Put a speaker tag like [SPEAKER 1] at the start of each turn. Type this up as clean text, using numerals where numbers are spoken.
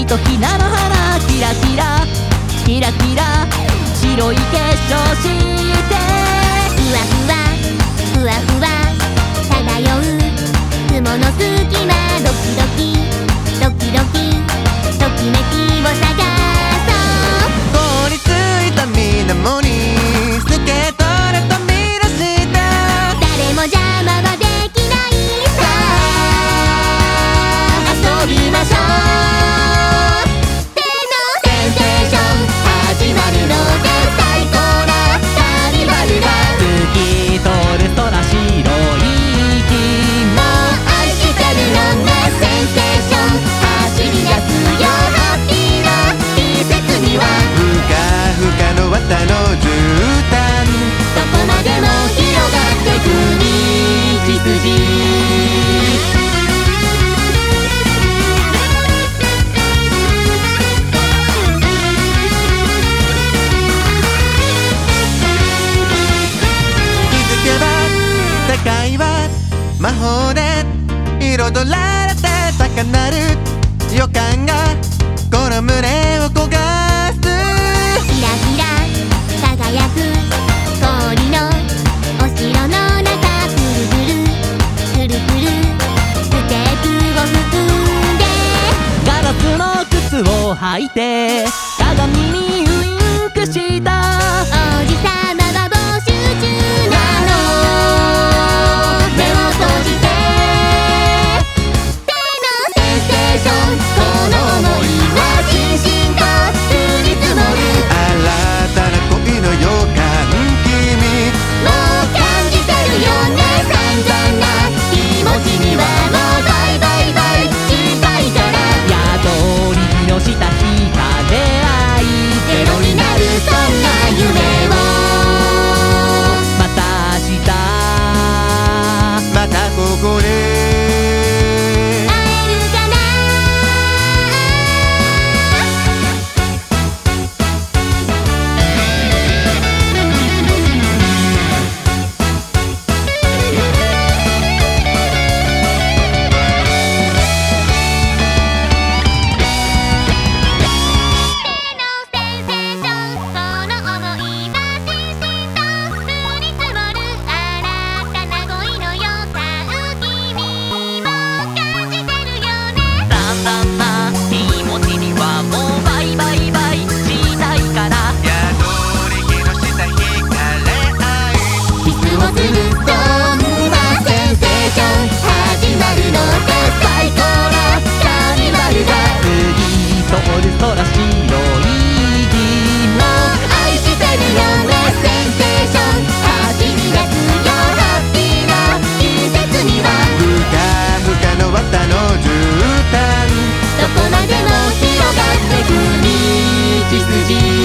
[SPEAKER 1] とひなの花キラキラキラキラ白い化粧して
[SPEAKER 2] ふわふわふわふわ漂う雲の隙間ドキドキドキドキときめきを探そう
[SPEAKER 3] 凍りついた水面に透け取れた見出した
[SPEAKER 2] 誰も邪魔はできないさ遊びましょう手のセンセーション始まるので最高なカーニバルだ
[SPEAKER 1] 透き通る空白い
[SPEAKER 2] もう愛してるのねセンセーション走り出すよハッピーな季節には
[SPEAKER 3] ふかふかの綿の絨毯
[SPEAKER 2] どこまでも広がってく道筋
[SPEAKER 3] 気づけば世界は魔法で彩られて高鳴る予感がこの胸を焦がす
[SPEAKER 2] キラキラ輝く氷のお城の中くるくるくるくるステープを踏んで
[SPEAKER 1] ガラスの靴を履いて鏡にウインクした
[SPEAKER 2] 王子様は募集中なの目を閉じて手のセンセーションこの想いはしんしんと降り積もる
[SPEAKER 3] 新たな恋の予感君
[SPEAKER 2] もう感じてるよね散々な気持ちにはもうバイバイバイ心配から
[SPEAKER 1] 宿りのした日が出会い
[SPEAKER 2] ゼロになるそんな夢を
[SPEAKER 1] また明日
[SPEAKER 3] またここで
[SPEAKER 2] 会えるかな手のセンセーションこの想いはしんしんと降り積もる新たな恋の予感君も感じてるよね
[SPEAKER 1] だんだんな気持ちにはもうバイバイバイしたいから
[SPEAKER 3] 宿り木の下惹かれ合い
[SPEAKER 2] キスをするそんなセンセーション始まるので最高なカーニバルだ
[SPEAKER 1] 透き通る空白い
[SPEAKER 2] もう愛してるよねセンセーション走り出すよハッピーな季節には
[SPEAKER 3] ふかふかの綿の絨毯
[SPEAKER 2] どこまでも広がってく道筋